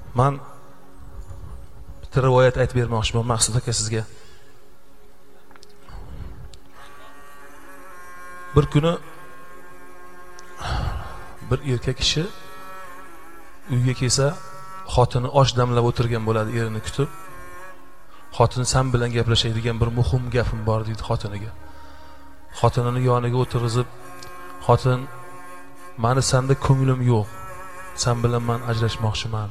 Men bitta rivoyat aytib bermoqchiman Maqsud aka sizga. Bir kuni bir erkak kishi uyga kelsa, xotini osh damlab o'tirgan bo'ladi, erini kutib. Xotini sen bilan gaplashadigan bir muhim gapim bor deydi xotiniga. Xotinini yoniga o'tirg'izib, xotin, meni senda ko'nglim yo'q. Sen bilan men ajrashmoqchiman.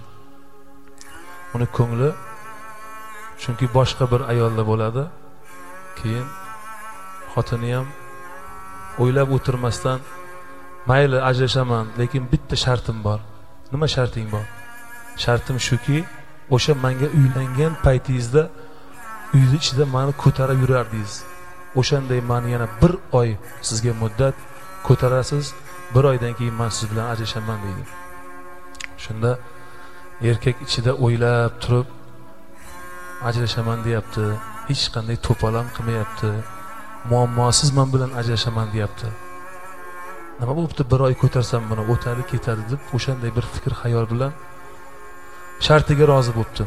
Uni ko'ngli chunki boshqa bir ayolda bo'ladi. Keyin xotini ham o'ylab o'tirmasdan, mayli ajrashaman, lekin bitta shartim bor. Nima sharting bor? Shartim shuki, o'sha menga uylangan paytingizda uyni ichida meni ko'tarib yurardingiz. O'shanday meni yana 1 oy sizga muddat ko'tarasiz. 1 oydan keyin men siz bilan ajrashaman deydi. Shunda erkak ichida o'ylab turib, ajrashaman deyapti. Hech qanday to'polon qilmayapti. Muammosiz men bilan ajrashaman deyapti. Nima bo'libdi 1 oy ko'tarsam buni o'tadi ketadi deb o'shanday bir fikr xayol bilan shartiga rozi bo'libdi.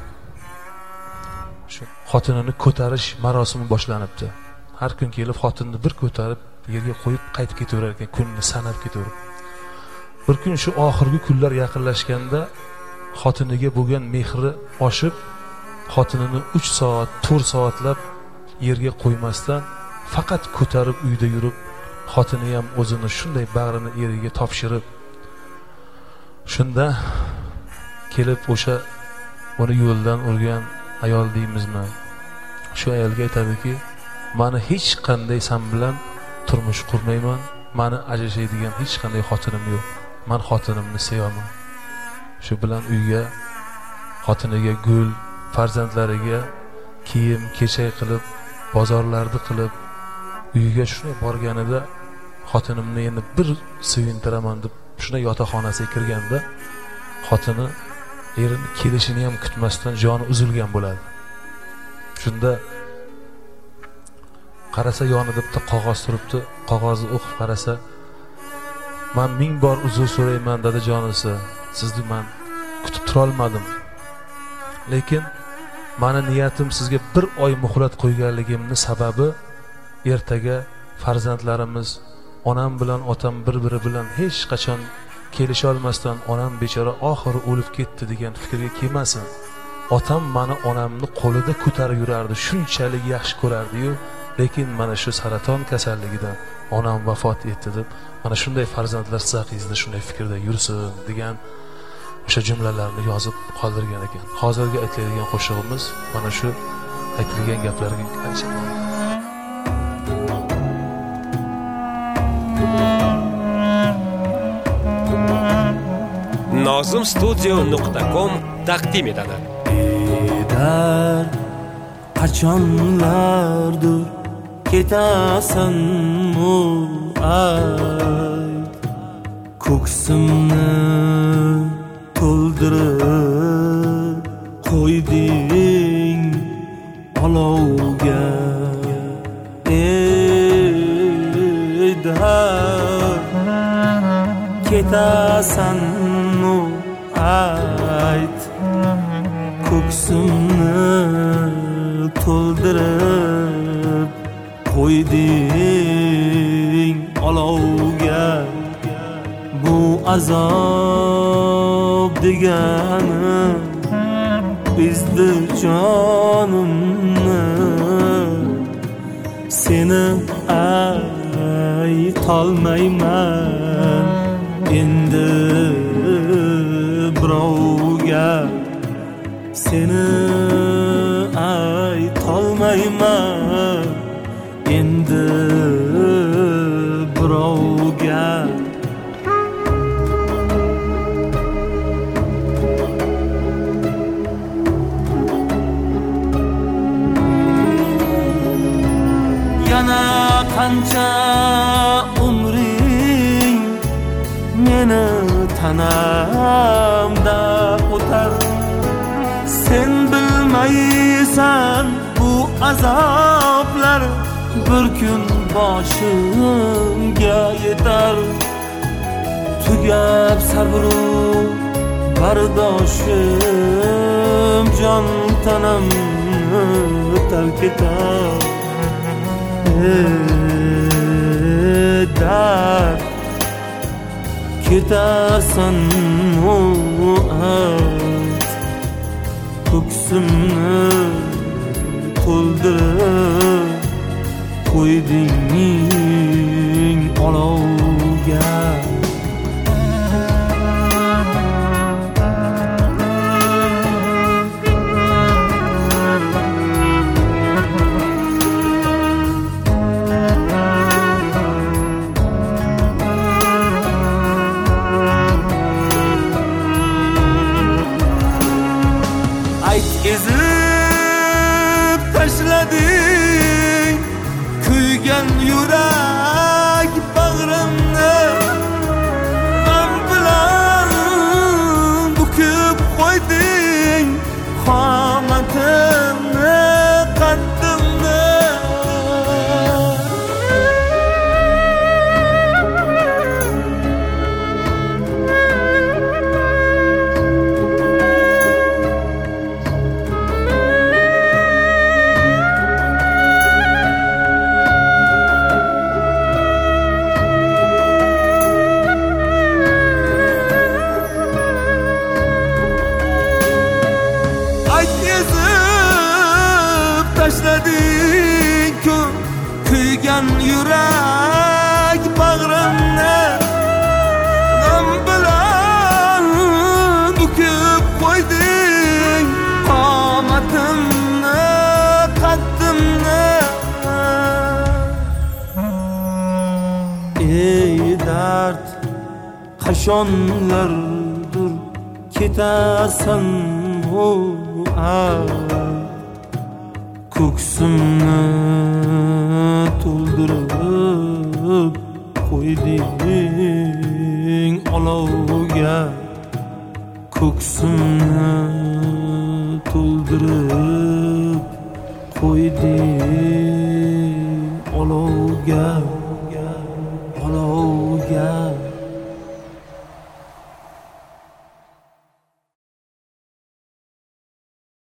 Shu xotinini ko'tarish marosimi boshlanibdi. Har kun kelib xotinni bir ko'tarib yerga qo'yib qaytib ketaverar ekan, kunni sanab ketaverib. Bir kun shu oxirgi kunlar yaqinlashganda xotiniga bo'lgan mehri oshib, xotinini 3 soat, 4 soatlab yerga qo'ymasdan faqat ko'tarib uyda yurib, xotini ham o'zini shunday bag'rini eriga topshirib, shunda kelib o'sha uni yo'ldan urgan ayol deymizmi? Shu ayolga aytadiki, meni hech qanday sen bilan turmush qurmayman, meni ajrashadigan hech qanday xotinim yo'q. Men xotinimni sevaman. Shu bilan uyga, xotiniga gul, farzandlariga kiyim, kechak qilib, bozorlarni qilib, uyiga shunday borganida xotinimni endi bir suyuntiraman deb shunday yotoqxonasiga kirganda xotini erini kelishini ham kutmasdan joni uzilgan bo'ladi. Shunda qarasa yonida bitta qog'oz turibdi. Qog'ozni o'qib qarasa, men 1000 bor uzr so'rayman dadajonisi. Sizni men kutib tura olmadim. Lekin meni niyatim sizga 1 oy muhlat qo'yganligimning sababi ertaga farzandlarimiz onam bilan otam bir-biri bilan hech qachon kelisha olmasdan onam bechora oxiri o'lib ketdi degan fikrga kelmasin. Otam meni onamni qo'lida ko'tarib yurardi, shunchalik yaxshi ko'rardi-yu, lekin mana shu saraton kasalligidan onam vafot etdi deb, mana shunday farzandlar siz haqingizda shunday fikrda yursin degan o'sha jumlalarni yozib qoldirgan ekan. Hozirgi aytiladigan qo'shig'imiz mana shu aytilgan gaplarga qancha nozimstudio.com taqdim etadi. Bedar qachonlardir ketasanmi ay, ko'ksimni to'ldirib qo'yding olovga. Bedar ketasanmi ayt, ko'ksimni to'ldirib qo'yding olovga. Bu azob degani bizdi jonimni, seni aytolmayman endi birovga. Seni aytolmayman endi birovga. Yana qancha umring meni tanamda o'tar, sen bilmaysan bu azoblar bir kun boshimga yetar. Tugab sabru bardoshim jon tanamni tark etar. Dard ketasan muat, ko'ksimni to'ldirib qo'yding olovga. Ezib tashlading kuygan yurak bag'rimni, g'am bilan bukib qo'yding qomatimni, qaddimni. Tashlading kuygan yurak bag'rimni, g'am bilan bukib qo'yding qomatimni, qaddimni. Ey dard, qachonlardir ketasan ko'ksimni to'ldirib qo'yding olovga. Ko'ksimni